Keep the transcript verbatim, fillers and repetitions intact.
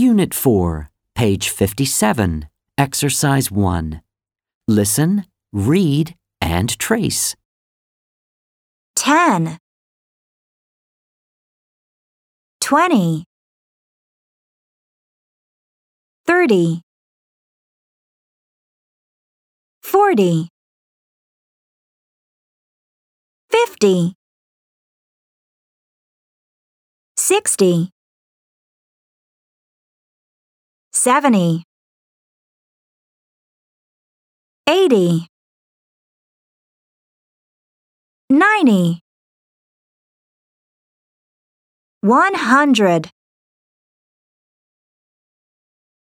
Unit four, page fifty-seven, Exercise one. Listen, read, and trace. ten, twenty, thirty, forty, fifty, sixty, seventy, eighty, ninety, one hundred.